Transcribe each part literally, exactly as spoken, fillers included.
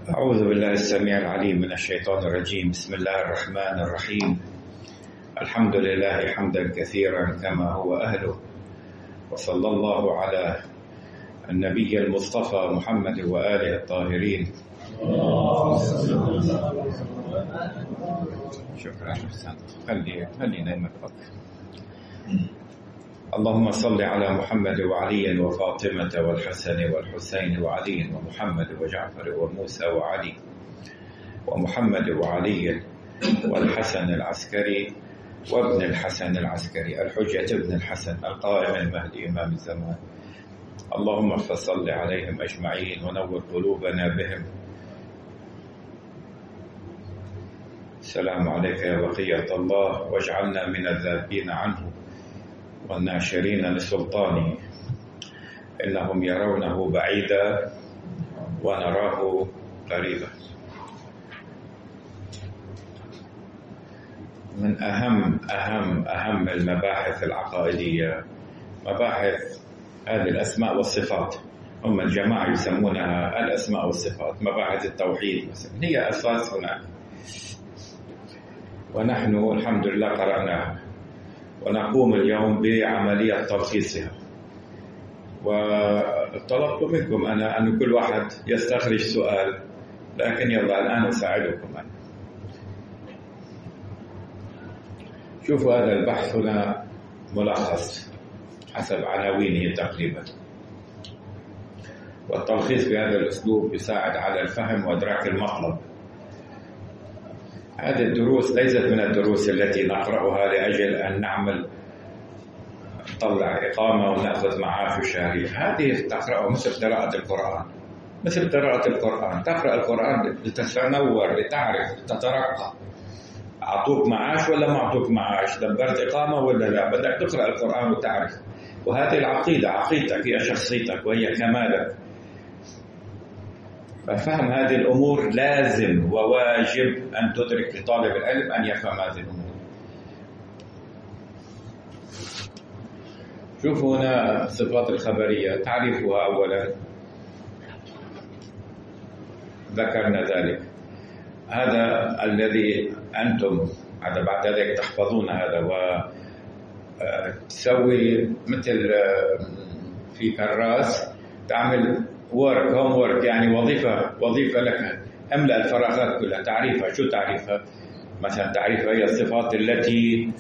أعوذ بالله السميع العليم من الشيطان الرجيم. بسم الله الرحمن الرحيم. الحمد لله حمدا كثيرا كما هو أهله، وصلى الله على النبي المصطفى محمد وآله الطاهرين. شكرا حسن. خلي خلي نايمك بك. اللهم صل على محمد وعلي وفاطمة والحسن والحسين وعلي ومحمد وجعفر وموسى وعلي ومحمد وعلي والحسن العسكري وابن الحسن العسكري الحجة ابن الحسن القائم المهدي إمام الزمان. اللهم فصل عليهم أجمعين ونور قلوبنا بهم. السلام عليك يا بقية الله، واجعلنا من الذابين عنه والناشرين لسلطانه. إنهم يرونه بعيدا ونراه قريبا. من أهم أهم أهم المباحث العقائدية مباحث هذه الأسماء والصفات. هم الجماعة يسمونها الأسماء والصفات، مباحث التوحيد مثلا هي أساس هناك، ونحن الحمد لله قرأناها ونقوم اليوم بعملية تلخيصها. وطلبت منكم أنا أن كل واحد يستخرج سؤال، لكن يلا الآن أساعدكم أنا. شوفوا هذا البحث هنا ملخص حسب عناوينه تقريبا، والتلخيص بهذا الأسلوب يساعد على الفهم وإدراك المطلب. هذه الدروس ليست من الدروس التي نقرأها لأجل أن نعمل نطلع إقامة ونأخذ معاش شهري. هذه تقرأها مثل قراءة القرآن، مثل قراءة القرآن. تقرأ القرآن لتتنور، لتعرف، لتترقى. أعطوك معاش ولا ما أعطوك معاش؟ دبرت إقامة ولا لا؟ بدك تقرأ القرآن وتعرف. وهذه العقيدة عقيدتك، هي شخصيتك وهي كمالك. ففهم هذه الأمور لازم وواجب أن تدرك لطالب العلم أن يفهم هذه الأمور. شوفوا هنا الصفات الخبرية، تعريفها أولا ذكرنا ذلك. هذا الذي أنتم هذا بعد ذلك تحفظون هذا وتسوي مثل في كراس تعمل work home work، يعني وظيفة وظيفة لك. املأ الفراغات كلها. تعريفها شو تعريفها؟ مثلا تعريفها هي الصفات التي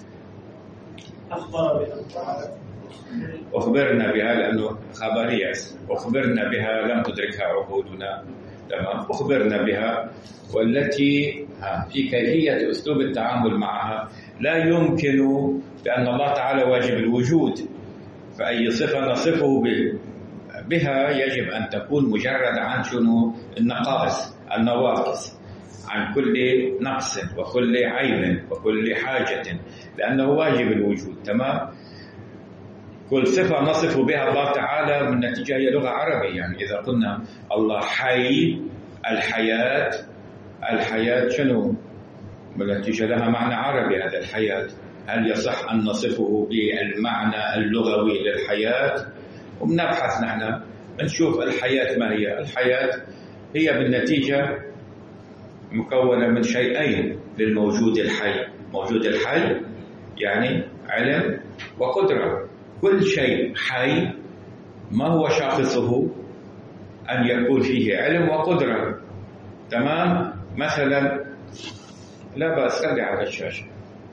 أخبرنا بها، لأنه خبرية أخبرنا بها لم تدركها عقولنا. تمام، أخبرنا بها، والتي في كيفية أسلوب التعامل معها لا يمكن، لأن الله تعالى واجب الوجود، فأي صفة نصفه به بها يجب أن تكون مجرد عن شنو؟ النقائص، النواقص، عن كل نقص وكل عيب وكل حاجة، لأنه واجب الوجود. تمام. كل صفة نصف بها الله تعالى من نتيجة هي لغة عربية. يعني إذا قلنا الله حي، الحياة، الحياة شنو؟ بالنتيجة لها معنى عربي. هذا الحياة هل يصح أن نصفه بالمعنى اللغوي للحياة؟ وبنبحث نحن نشوف الحياة ما هي. الحياة هي بالنتيجة مكونة من شيئين للموجود الحي. موجود الحي يعني علم وقدرة. كل شيء حي ما هو شاخصه أن يكون فيه علم وقدرة. تمام. مثلا لا بأس، خلي على الشاشة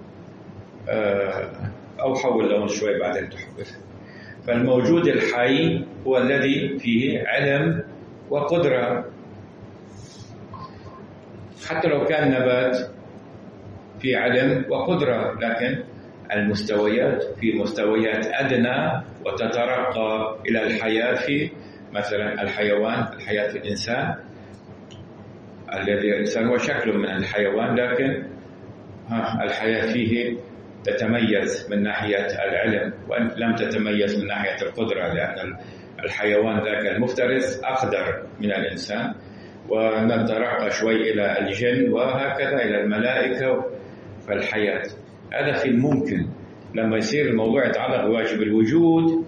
أو حول لون شوي بعدين تحول. فالموجود الحي هو الذي فيه علم وقدرة. حتى لو كان نبات في علم وقدرة، لكن المستويات في مستويات أدنى وتترقى إلى الحياة. في مثلا الحيوان، الحياة في الإنسان، الذي الإنسان هو شكل من الحيوان، لكن الحياة فيه تتميز من ناحية العلم وأن لم تتميز من ناحية القدرة، لأن الحيوان ذاك المفترس أقدر من الإنسان، ونترقى شوي إلى الجن وهكذا إلى الملائكة. فالحياة هذا في الممكن. لما يصير الموضوع يتعلق بواجب الوجود،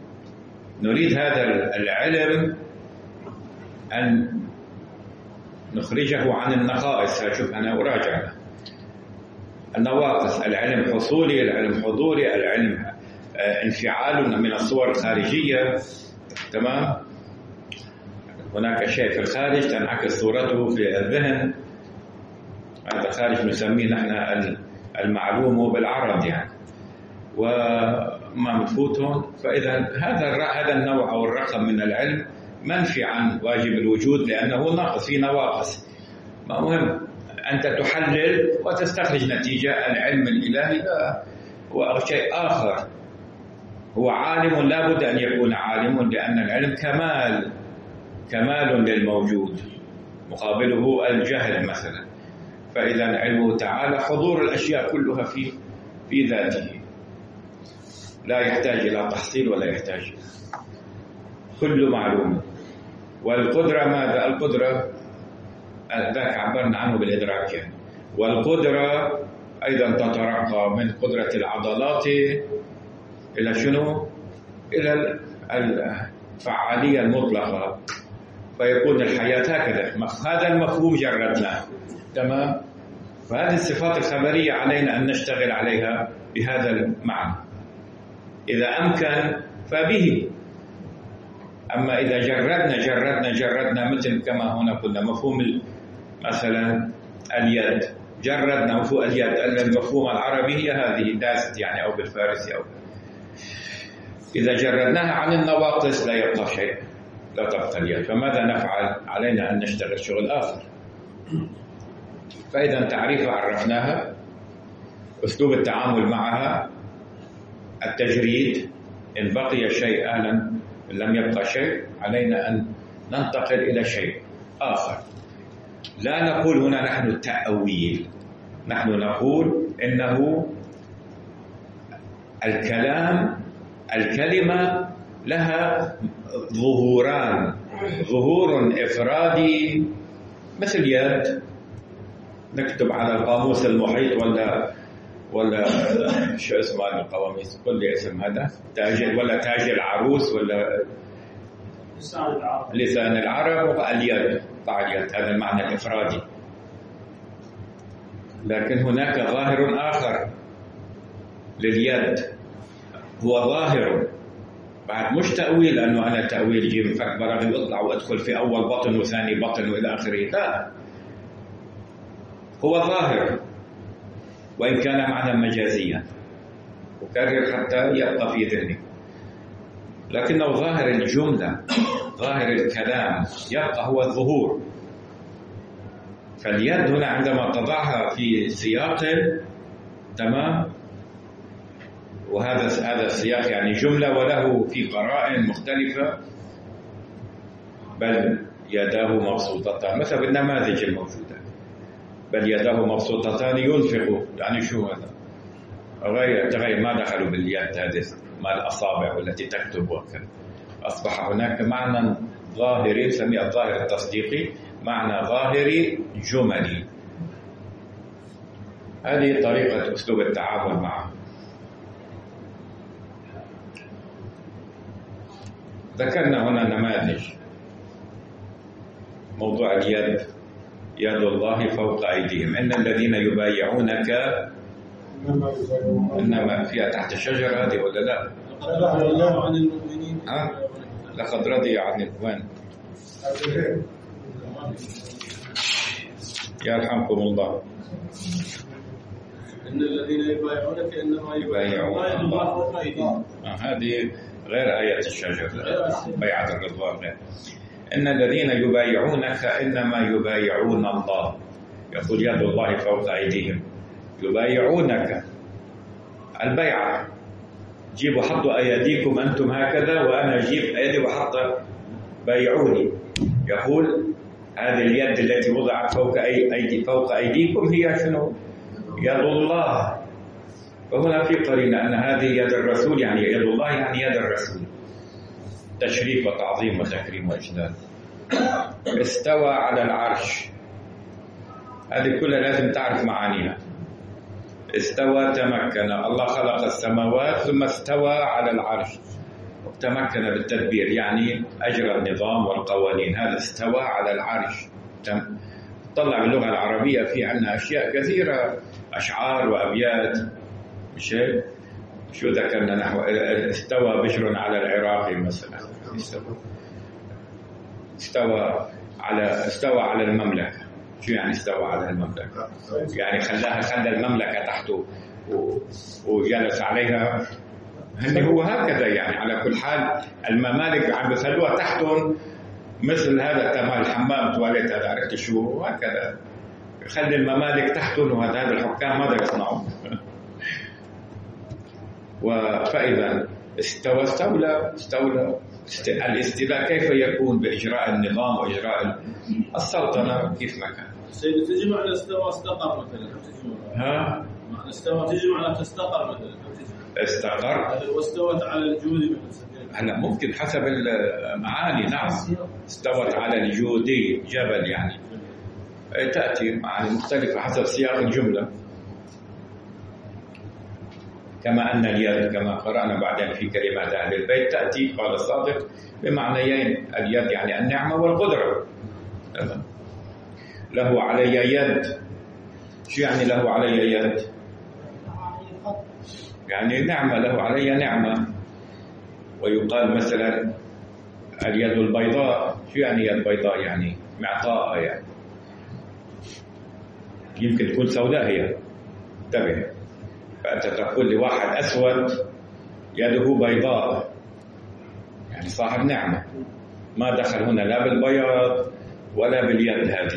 نريد هذا العلم أن نخرجه عن النقائص. شوف أنا أراجع النواقص: العلم حصولي، العلم حضوري، العلم انفعال من الصور الخارجية. تمام؟ هناك شيء في الخارج تنعكس صورته في الذهن، هذا خارج نسميه نحن المعلوم بالعرض يعني، وما مفوتهم. فإذا هذا هذا النوع أو الرقم من العلم منفي عن واجب الوجود لأنه ناقص، في نواقص. ما مهم أنت تحلل وتستخرج نتيجة. العلم الإلهي هو شيء آخر، هو عالم لا بد أن يكون عالم، لأن العلم كمال كمال للموجود، مقابله الجهل مثلا. فإذا علمه تعالى حضور الأشياء كلها في في ذاته، لا يحتاج إلى تحصيل ولا يحتاج، كل معلوم. والقدرة ماذا؟ القدرة ذاك عبرنا عنه بالإدراك يعني. والقدرة أيضا تترقى من قدرة العضلات إلى شنو؟ إلى الفعالية المطلقة، فيكون الحياة هكذا. هذا المفهوم جردناه. تمام؟ فهذه الصفات الخبرية علينا أن نشتغل عليها بهذا المعنى إذا أمكن فبه. أما إذا جردنا جردنا جردنا مثل كما هنا قلنا مفهوم مثلا اليد، جردنا مفهوم اليد، المفهوم العربي هي هذه داست يعني، أو بالفارسي، أو إذا جردناها عن النواقص لا يبقى شيء، لا تبقى اليد. فماذا نفعل؟ علينا أن نشتغل شغل آخر. فإذا تعريف عرفناها، أسلوب التعامل معها، التجريد، إن بقي شيء أهلا لم يبقى شيء علينا أن ننتقل إلى شيء آخر. لا نقول هنا نحن التأويل، نحن نقول إنه الكلام الكلمة لها ظهوران، ظهور إفرادي مثل يد، نكتب على القاموس المحيط ولا ولا شو اسمه القواميس، قل لي اسم هذا، تاج ولا تاج العروس ولا لسان العرب، لسان العرب واليد، طبعا اليد، هذا المعنى الإفرادي. لكن هناك ظاهر آخر لليد، هو ظاهر بعد مش تأويل، أنه أنا تأويل جيب فك براغي اطلع وأدخل في أول بطن وثاني بطن وإلى آخره، لا، هو ظاهر وإن كان معنى مجازيا، أكرر حتى يبقى في ذهني، لكنه ظاهر الجملة، ظاهر الكلام يبقى هو الظهور. فاليد هنا عندما تضعها في سياق تمام، وهذا هذا السياق يعني جملة وله في قرائن مختلفة، بل يداه مبسوطتان مثل بالنماذج الموجودة، بل يداه مبسوطتان ينفق، يعني شو هذا؟ غير تغير ما دخلوا باليد هذه ما الأصابع التي تكتب وكذا. أصبح هناك معنى ظاهري نسميه الظاهر التصديقي، معنى ظاهري جملي. هذه طريقة أسلوب التعامل معه. ذكرنا هنا نماذج. موضوع اليد، يد الله فوق أيديهم، إن الذين يبايعونك إنما فيها تحت الشجرة هذه ولا لا؟ لقد رضي الله عن المؤمنين. ها؟ لقد رضي عن وين؟ يرحمكم الله. إن الذين يبايعونك إنما يبايعون الله فوق أيديهم. هذه غير آية الشجرة، بيعة الرضوان غير. إن الذين يبايعونك إنما يبايعون الله، يقول يد الله فوق أيديهم، يبايعونك البيعة، جيبوا حطوا أيديكم أنتم هكذا وأنا أجيب أيدي وحط بايعوني. يقول هذه اليد التي وضعت فوق أيدي فوق أيديكم هي شنو؟ يد الله. فهنا في قرينة أن هذه يد الرسول، يعني يد الله يعني يد الرسول، تشريف وتعظيم وتكريم وإجلال. استوى على العرش، هذه كلها لازم تعرف معانيها. استوى تمكن، الله خلق السماوات ثم استوى على العرش، تمكن بالتدبير يعني أجرى النظام والقوانين، هذا استوى على العرش. طلع باللغة العربية في عندنا أشياء كثيرة، أشعار وأبيات، مش هيك؟ شو ذكرنا نحو استوى بشر على العراق مثلا، استوى استوى على استوى على المملكة. شو يعني استوى على المملكة؟ يعني خلاها خلى المملكة تحته وجلس عليها. هل هو هكذا يعني؟ على كل حال الممالك عم بخلوها تحتهم مثل هذا تمام الحمام تواليت، هذا عرفت شو هكذا، يخلي الممالك تحتهم، وهذا هذا الحكام ماذا يصنعون؟ فإذا استوى استولى استولى الاستيلاء كيف يكون؟ بإجراء النظام وإجراء السلطنة كيف ما كان. سيدي تجي معنى استوى استقر مثلا، ها؟ معنى استوى تجي معنى تستقر مثلا، استقر واستوت على الجود مثلا. هلا ممكن حسب المعاني. نعم، استوت على الجودي جبل يعني، تأتي معاني مختلفة حسب سياق الجملة. كما أن اليد كما قرأنا بعدين في كلمات أهل البيت تأتي قال الصادق بمعنيين، اليد يعني النعمة والقدرة. له علي يد، شو يعني له علي يد؟ يعني نعمة، له علي نعمة. ويقال مثلا اليد البيضاء، شو يعني يد بيضاء؟ يعني معطاء، يعني يمكن تكون سوداء هي، انتبه. فأنت تقول لواحد أسود يده بيضاء يعني صاحب نعمة، ما دخل هنا لا بالبياض ولا باليد هذه.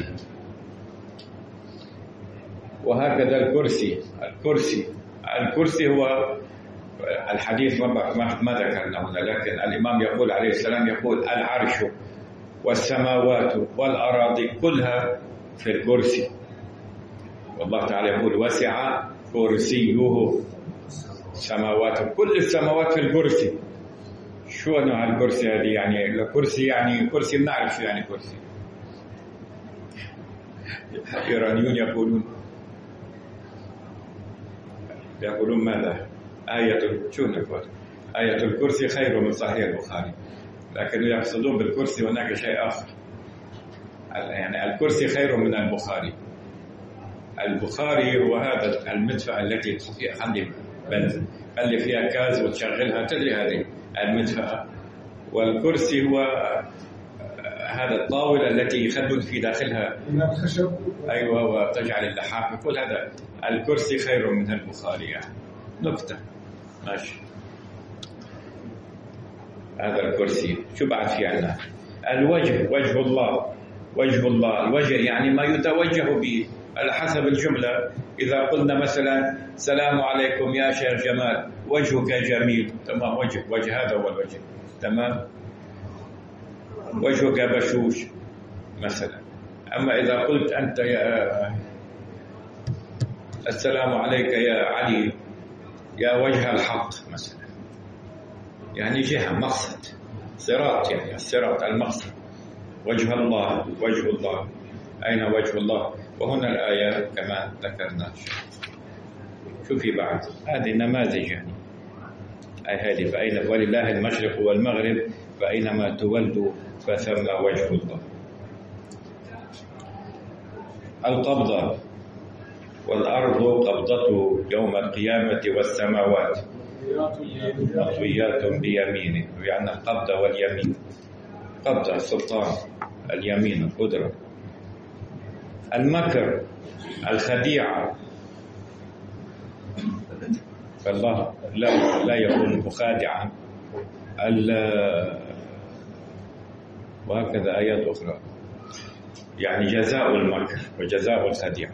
وهكذا الكرسي، الكرسي الكرسي هو الحديث ما ما ذكرنا هنا، لكن الإمام يقول عليه السلام يقول العرش والسماوات والأراضي كلها في الكرسي. والله تعالى يقول وسع كرسيه السماوات، كل السماوات في الكرسي. شو نوع الكرسي هذه؟ يعني الكرسي يعني كرسي، بنعرف شو يعني كرسي. الإيرانيون يقولون يقولون ماذا؟ آية شو نقول؟ آية الكرسي خير من صحيح البخاري، لكن يقصدون بالكرسي هناك شيء آخر. يعني الكرسي خير من البخاري. البخاري هو هذا المدفأة التي خلي خلي فيها كاز وتشغلها، تدري هذه المدفأة. والكرسي هو هذا الطاولة التي يخدم في داخلها أيوة وتجعل اللحاف. يقول هذا الكرسي خير من البخاري، يعني نكتة ماشي. هذا الكرسي. شو بعد في عنا؟ الوجه، وجه الله، وجه الله. الوجه يعني ما يتوجه به على حسب الجملة. إذا قلنا مثلا سلام عليكم يا شيخ جمال، وجهك جميل، تمام، وجه وجه هذا هو الوجه، تمام. وجهك بشوش مثلا. أما إذا قلت أنت يا السلام عليك يا علي، يا وجه الحق مثلا، يعني جهة، مقصد، صراط، يعني الصراط المقصد. وجه الله، وجه الله، أين وجه الله؟ وهنا الآية كما ذكرنا. شوفي بعد هذه نماذج يعني أي هذه. فأين ولله المشرق والمغرب فأينما تولوا فثم وجه الله. القبضة، والأرض قبضته يوم القيامة والسماوات مطويات بيمينه، يعني القبضة واليمين. قبضة السلطان، اليمين القدرة. المكر، الخديعة، فالله لا لا يكون مخادعا. وهكذا آيات أخرى، يعني جزاء المكر وجزاء الخديعة.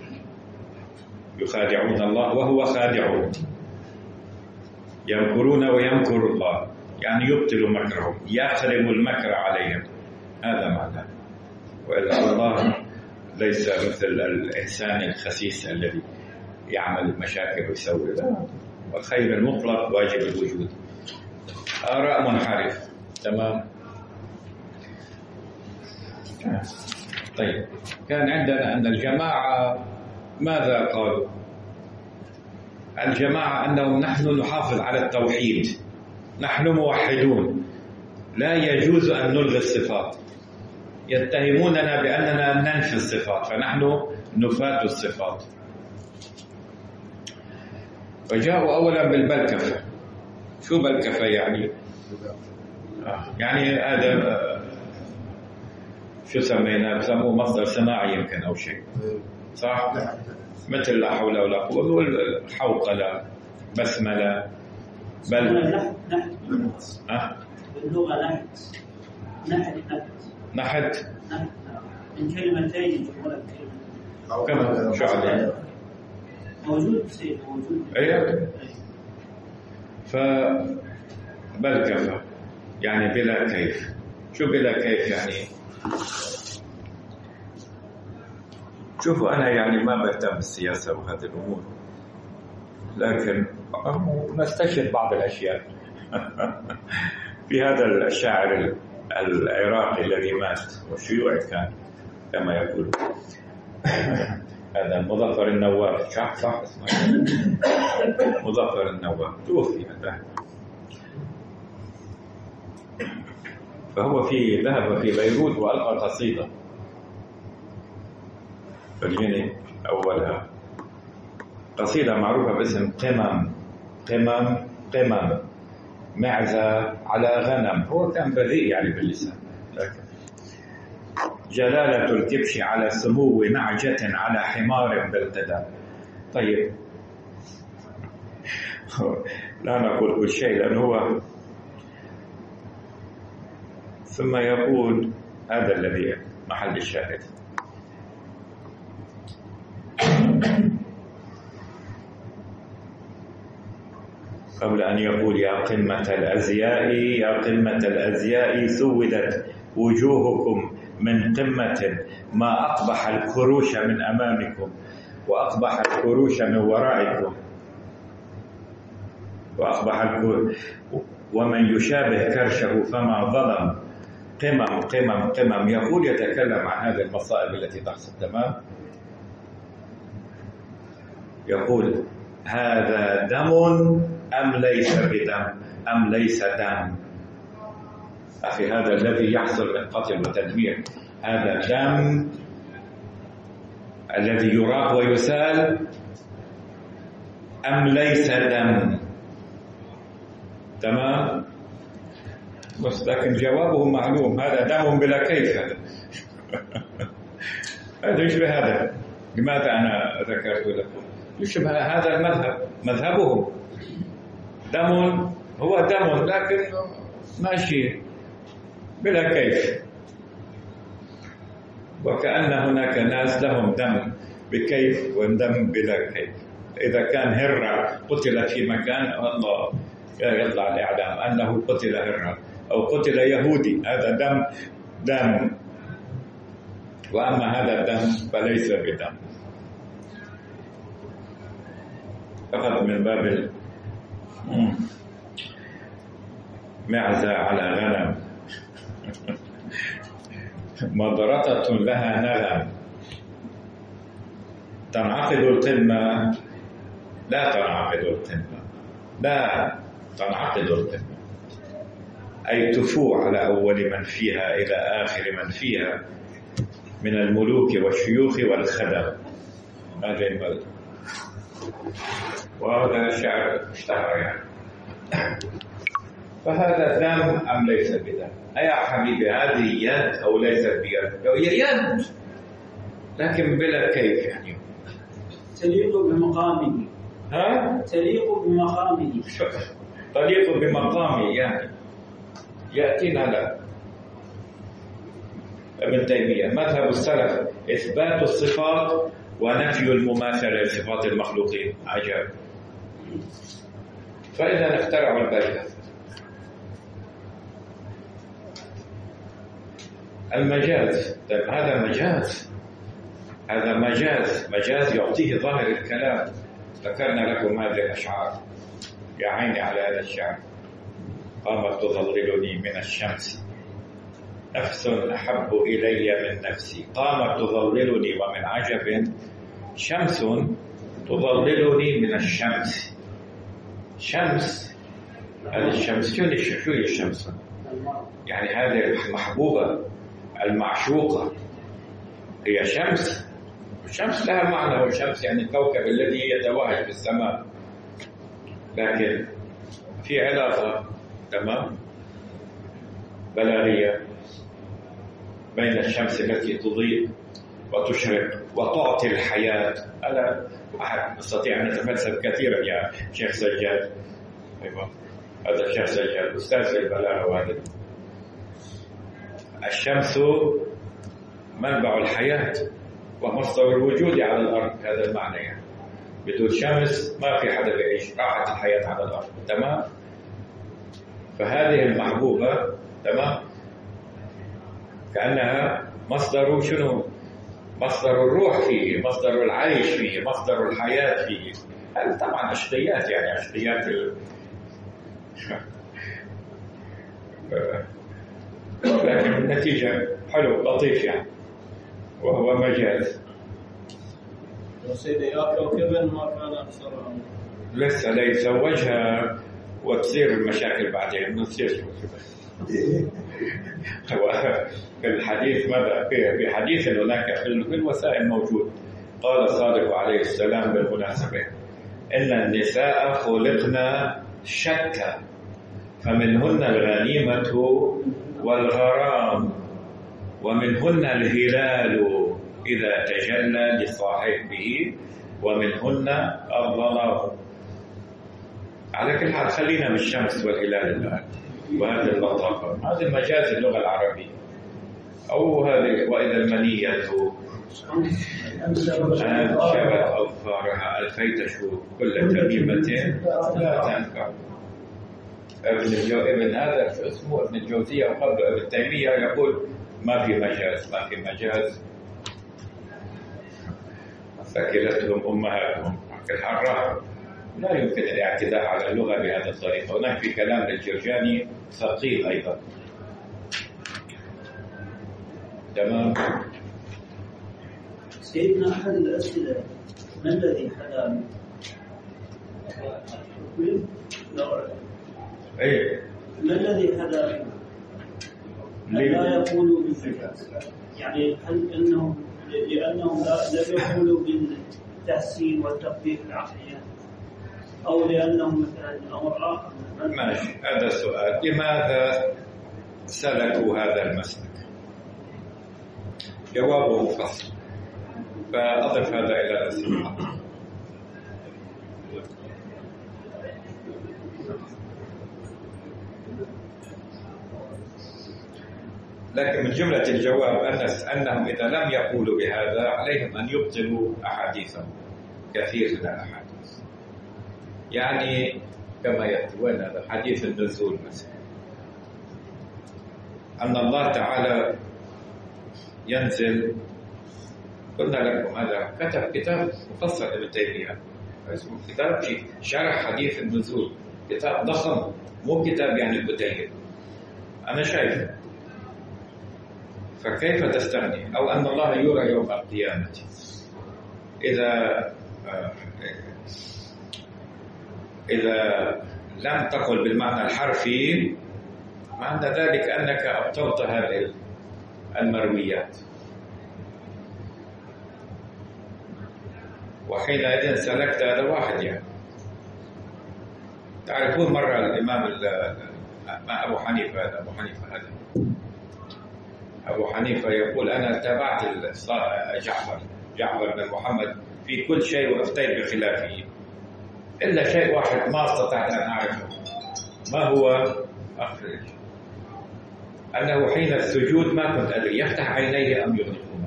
يخادعون الله وهو خادعهم، يمكرون ويمكر الله، يعني يبطل مكرهم، يخرب المكر عليهم، هذا معناه. وإلا الله ليس مثل الإنسان الخسيس الذي يعمل المشاكل ويسوي، لا، والخير المطلق واجب الوجود. آراء منحرف، تمام. طيب، كان عندنا أن الجماعة ماذا قالوا؟ الجماعة أنهم نحن نحافظ على التوحيد، نحن موحدون، لا يجوز أن نلغي الصفات. يتهموننا بأننا ننفي الصفات، فنحن نفاة الصفات. فجاءوا أولا بالبلكفة. شو بلكفة يعني؟ يعني هذا شو سميناه؟ بسموه مصدر صناعي يمكن أو شيء، صح؟ مثل لا حول ولا قوة، نقول حوقلة، بسملة، بل نحت نحت أه؟ باللغة نحت نحت نحت نحت من كلمتين ولا كلمة. كم شو عليه؟ موجود سيد موجود. أيوة. فبلكفة يعني بلا كيف. شو بلا كيف يعني؟ شوفوا أنا يعني ما بهتم بالسياسة وهذه الأمور، لكن نستشهد بعض الأشياء. في هذا الشاعر العراقي الذي مات وشيوعي كان كما يقول، هذا مظفر النواب، صح صح اسمه مظفر النواب، توفي هذا. فهو في ذهب في بيروت وألقى قصيدة، فرجيني أولها، قصيدة معروفة باسم قمم قمم قمم معزة على غنم. هو كان بذيء يعني باللسان، لكن جلالة الكبش على سمو نعجة على حمار بالقدم. طيب لا نقول كل شيء لأنه هو، ثم يقول هذا الذي محل الشاهد: قبل أن يقول يا قمة الأزياء يا قمة الأزياء سودت وجوهكم من قمة، ما أقبح الكروش من أمامكم وأقبح الكروش من ورائكم، وأقبح الكروش ومن يشابه كرشه فما ظلم. قمم قمم قمم. يقول يتكلم عن هذه المصائب التي تحصل، تمام؟ يقول هذا دم أم ليس بدم أم ليس دم؟ أخي هذا الذي يحصل من قتل وتدمير، هذا دم الذي يراق ويسال أم ليس دم؟ تمام؟ بس لكن جوابه معلوم، هذا دم بلا كيف. هذا هذا يشبه هذا. لماذا أنا ذكرت لكم؟ يشبه هذا المذهب، مذهبهم دم، هو دم لكن ماشي بلا كيف، وكأن هناك ناس لهم دم بكيف ودم بلا كيف. إذا كان هرة قتل في مكان الله يطلع الإعلام أنه قتل هرة أو قتل يهودي، هذا دم دم، وأما هذا الدم فليس بدم، فقط من باب معزة على غنم مضرطة لها نغم. تنعقد القمة لا تنعقد القمة لا تنعقد القمة، أي تفوع على أول من فيها إلى آخر من فيها من الملوك والشيوخ والخدم. هذا الملك، وهذا الشعر اشتهر يعني. فهذا دم أم ليس بدم؟ أيا حبيبي هذه يد أو ليست بيد؟ هي يد لكن بلا كيف يعني. تليق بمقامه. ها؟ تليق بمقامه. تليق بمقامه يعني. يأتينا لا ابن تيمية مذهب السلف إثبات الصفات ونفي المماثلة لصفات المخلوقين. عجب. فإذا اخترعوا البشر المجاز. طيب هذا مجاز، هذا مجاز، مجاز يعطيه ظاهر الكلام. ذكرنا لكم هذه الأشعار، يا عيني على هذا الشعر: قامت تظللني من الشمس نفس أحب إلي من نفسي. قامت تظللني، ومن عجب شمس تظللني من الشمس. شمس، هذه الشمس شو هي الشمس؟ يعني هذه محبوبة المعشوقة هي شمس. الشمس لها معنى، والشمس يعني الكوكب الذي يتوهج في السماء، لكن في علاقة تمام بلاغية بين الشمس التي تضيء وتشرق وتعطي الحياة. أنا أحد أستطيع أن أتفلسف كثيرا يا شيخ سجاد. أيوة، هذا الشيخ سجاد أستاذ البلاغة. وهذا الشمس منبع الحياة ومصدر الوجود على الأرض، هذا المعنى يعني. بدون شمس ما في حدا بيعيش، راحت الحياة على الأرض. تمام. فهذه المحبوبة تمام كأنها مصدر شنو؟ مصدر الروح فيه، مصدر العيش فيه، مصدر الحياة فيه. هذا طبعا أشقيات يعني أشقيات ال... لكن النتيجة حلو لطيف يعني، وهو مجاز. سيدي يا كوكبا ما كان أكثر لسه لا يتزوجها وتصير المشاكل بعدين، ما تصير في الحديث ماذا في حديث هناك في الوسائل موجود. قال الصادق عليه السلام بالمناسبة: إن النساء خلقنا شتى فمنهن الغنيمة والغرام ومنهن الهلال إذا تجلى لصاحبه ومنهن الظلام. على كل حال خلينا من الشمس والهلال الآن وهذه اللطافة، هذا مجاز اللغة العربية. أو هذه وإذا المنية أنشبت أظفارها ألفيت شهور كل تميمة لا تنفع. ابن الجو... ابن هذا شو اسمه ابن الجوزية وقبل ابن تيمية يقول ما في مجاز، ما في مجاز، ثكلتهم أمهاتهم. الحراء لا يمكن الاعتداء على اللغة بهذه الطريقة. هناك في كلام للجرجاني ثقيل أيضا. تمام. سيدنا أحد الأسئلة: ما الذي حدا ايه ما الذي حدا لا يقولوا بالمجاز؟ يعني هل انهم لانهم لا يقولوا بالتحسين والتطبيق العقلية، او لانهم مثلا امر اخر؟ ماشي، هذا السؤال. لماذا سلكوا هذا المسلك؟ جوابه مفصل، فأضف هذا إلى الأسئلة. لكن من جملة الجواب أن أنهم إذا لم يقولوا بهذا عليهم أن يبطلوا أحاديثهم، كثير من الأحاديث. يعني كما يأتون هذا حديث النزول مثلا، أن الله تعالى ينزل. قلنا لكم هذا كتب كتاب مفصل ابن تيمية اسمه كتاب شرح حديث النزول، كتاب ضخم، مو كتاب يعني كتيب. أنا شايف، فكيف تستغني؟ أو أن الله يرى يوم القيامة. إذا إذا لم تقل بالمعنى الحرفي، معنى ذلك أنك أبطلت هذه المرويات، وحينئذ سلكت هذا واحد. يعني تعرفون مرة الإمام ما أبو حنيفة هذا أبو حنيفة هذا أبو حنيفة يقول: أنا تابعت جعفر جعفر بن محمد في كل شيء وأفتيت بخلافه إلا شيء واحد ما استطعت أن أعرفه. ما هو؟ أخرج أنه حين السجود ما كنت أدري يفتح عينيه أم يغلقهما.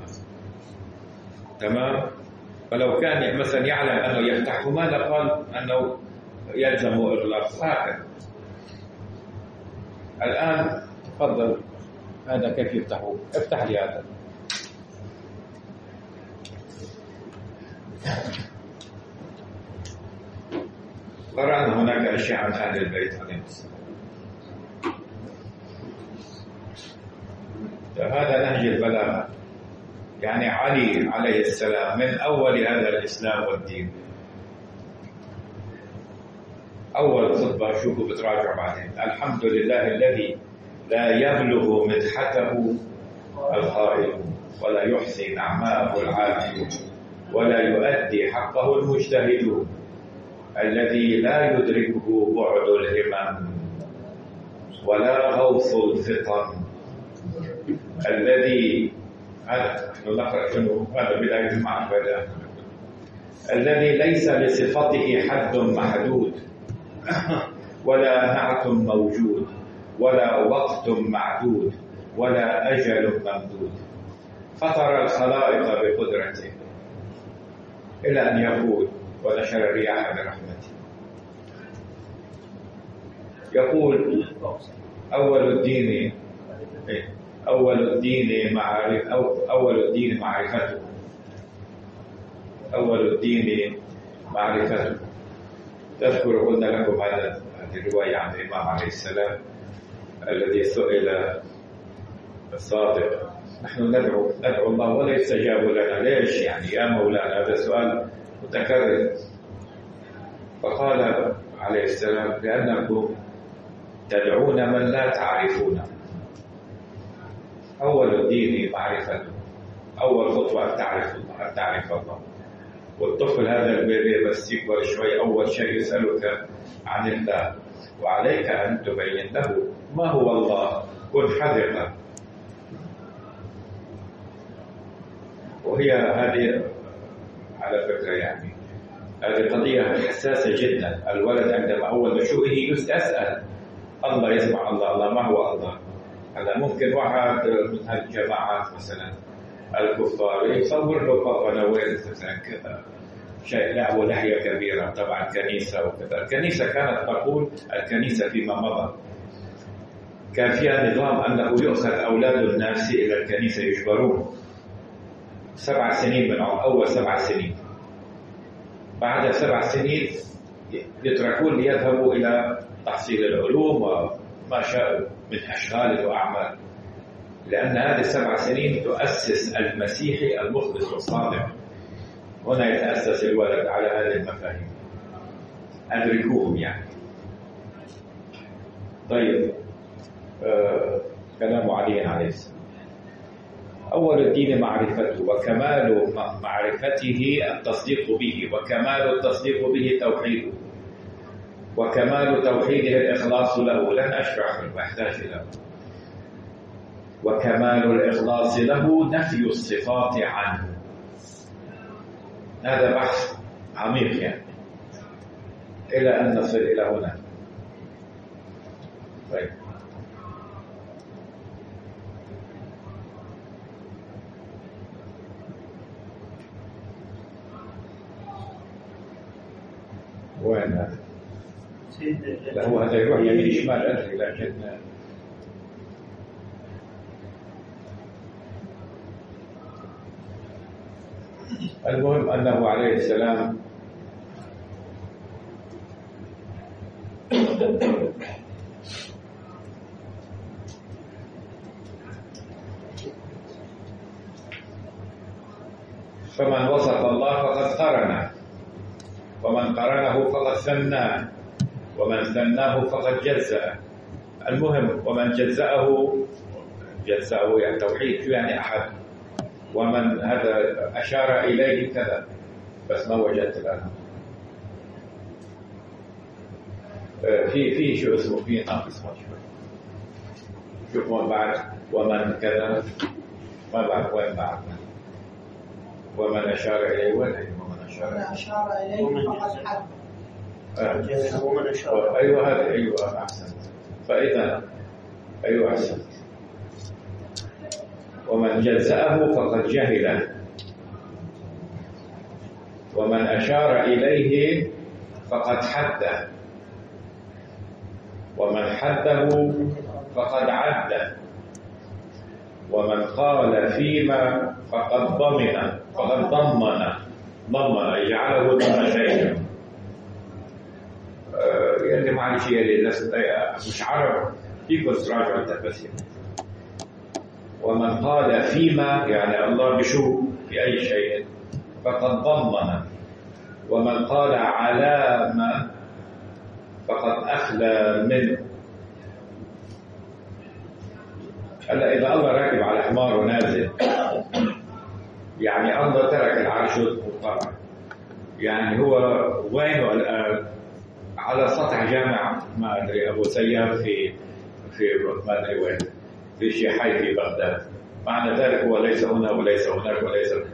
تمام. فلو كان مثلا يعلم أنه يفتحهما لقال أنه يلزم إغلاق. هكذا. الآن تفضل، هذا كيف يفتحه؟ افتح لي هذا. قرأنا هناك أشياء عن أهل البيت عليهم السلام. هذا نهج البلاغة. يعني علي عليه السلام من أول هذا الإسلام والدين، أول خطبة شوفوا بتراجع بعدين: الحمد لله الذي لا يبلغ مدحته القائل ولا يحسن نعماءه العامل ولا يؤدي حقه المجتهد الذي لا يدركه بعد الهمم ولا غوص الفطن الذي هذا نحن نقرأ شنو هذا بداية المعرفة الذي ليس لصفته حد محدود ولا نعت موجود ولا وقت معدود ولا أجل ممدود فطر الخلائق بقدرته إلى أن يقول ونشر الرياح برحمته يقول أول الدين أول الدين معرف أول الدين معرفته أول الدين معرفته. تذكر قلنا لكم هذا هذه الرواية عن الإمام عليه السلام الذي سئل الصادق نحن ندعو ندعو الله ولا يستجاب لنا ليش يعني يا مولانا هذا سؤال متكرر فقال عليه السلام لأنكم تدعون من لا تعرفون. أول الدين معرفته أول خطوة أن تعرف الله أن تعرف الله والطفل هذا البيبي بس يكبر شوي أول شيء يسألك عن الله وعليك أن تبين له ما هو الله كن حذقا. وهي هذه على فكرة يعني هذه قضية حساسة جدا. الولد عندما أول نشوئه يسأل الله يسمع الله الله ما هو الله. هذا ممكن واحد من هالجماعات مثلا الكفار يصور له بابا نويل مثلا كذا شيء له لحية كبيرة طبعا كنيسة وكذا. الكنيسة كانت تقول الكنيسة فيما مضى كان فيها نظام أنه يؤخذ أولاد الناس إلى الكنيسة يجبرون سبع سنين من أول سبع سنين بعد سبع سنين يتركون ليذهبوا إلى تحصيل العلوم وما شاءوا من أشغال وأعمال لأن هذه السبع سنين تؤسس المسيحي المخلص الصادق. هنا يتأسس الولد على هذه المفاهيم أدركوهم يعني. طيب آه كلام علي عليه السلام أول الدين معرفته وكمال معرفته التصديق به وكمال التصديق به توحيده وكمال توحيده الإخلاص له. لن أشرح ما أحتاج له. وكمال الإخلاص له نفي الصفات عنه. هذا بحث عميق يعني إلى أن نصل إلى هنا. طيب وين هذا؟ لا هو هذا يروح يمين شمال أدري لكن المهم أنه عليه السلام فمن وصف الله فقد قرنه ومن قرنه فقد ثناه ومن ثناه فقد جزأه. المهم ومن جزأه جزأه يعني توحيد يعني أحد ومن هذا أشار إليه كذا بس ما وجدت الآن في في شو اسمه في ناقص ما شوي شوفوا بعد ومن كذا ما بعد وين بعد ومن أشار إليه وين ومن أشار ومن أشار إليه فقد حد آه. ومن أشار أيوة هذا أيوة أحسن. فإذا أيوة أحسن ومن جزأه فقد جهله ومن أشار إليه فقد حده ومن حده فقد عده ومن قال فيما فقد ضمن فقد ضمن ضمن أي جعله ضمن شيئا. أه يعني معلش اللي مش عرب فيكم تراجعوا التفاسير. ومن قال فيما يعني الله بشو في أي شيء فقد ضمن ومن قال على ما فقد أخلى منه. هلا إذا الله راكب على حمار ونازل، يعني الله ترك العرش وطلع، يعني هو وينه الآن؟ على سطح جامع ما أدري أبو سياف في في ما أدري وين، في شي حي في بغداد. معنى ذلك هو ليس هنا وليس هناك وليس هناك.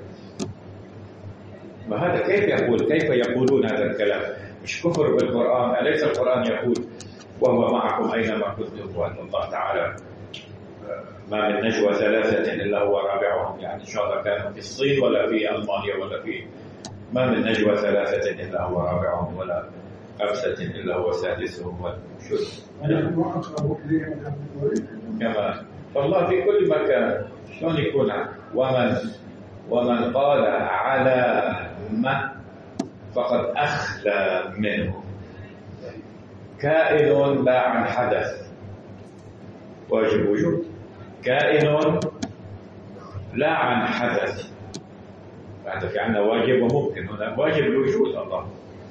ما هذا كيف يقول؟ كيف يقولون هذا الكلام؟ مش كفر بالقرآن؟ أليس القرآن يقول وهو معكم أينما كنتم، وأن الله تعالى ما من نجوى ثلاثة إلا هو رابعهم، يعني إن شاء الله كانوا في الصين ولا في ألمانيا ولا في، ما من نجوى ثلاثة إلا هو رابعهم ولا خمسة إلا هو سادسهم. شو كما فالله في كل مكان، شلون يكون؟ ومن ومن قال على ما فقد أخلى منه. كائن لا عن حدث واجب وجود، كائن لا عن حدث. هذا في عندنا واجب وممكن، هنا واجب الوجود. الله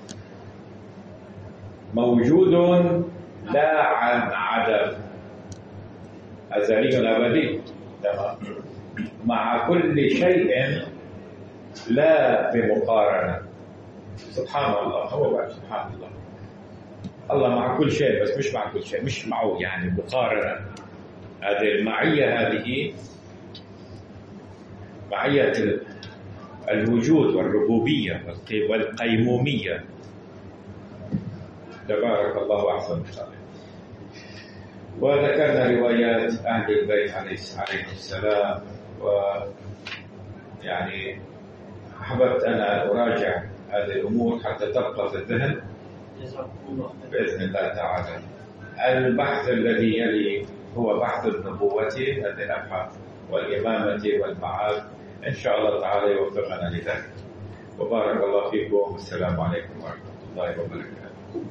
موجود لا عن عدم، أزلي أبدي، مع كل شيء لا بمقارنة. سبحان الله، هو بعد سبحان الله، الله مع كل شيء بس مش مع كل شيء، مش معه يعني مقارنة. هذه المعية، هذه معية الوجود والربوبية والقيمومية. تبارك الله أحسن الخالقين. وذكرنا روايات أهل البيت عليه السلام، ويعني حببت أنا أراجع هذه الأمور حتى تبقى في الذهن بإذن الله تعالى. البحث الذي يلي هو بحث النبوة، هذه الأبحاث والإمامة والمعاد، إن شاء الله تعالى يوفقنا لذلك. وبارك الله فيكم، والسلام عليكم ورحمة الله وبركاته.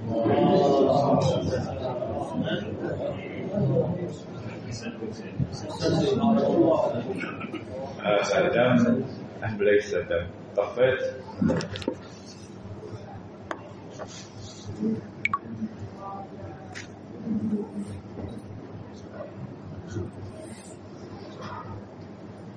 هذا دم أم ليس دم؟ طفيت.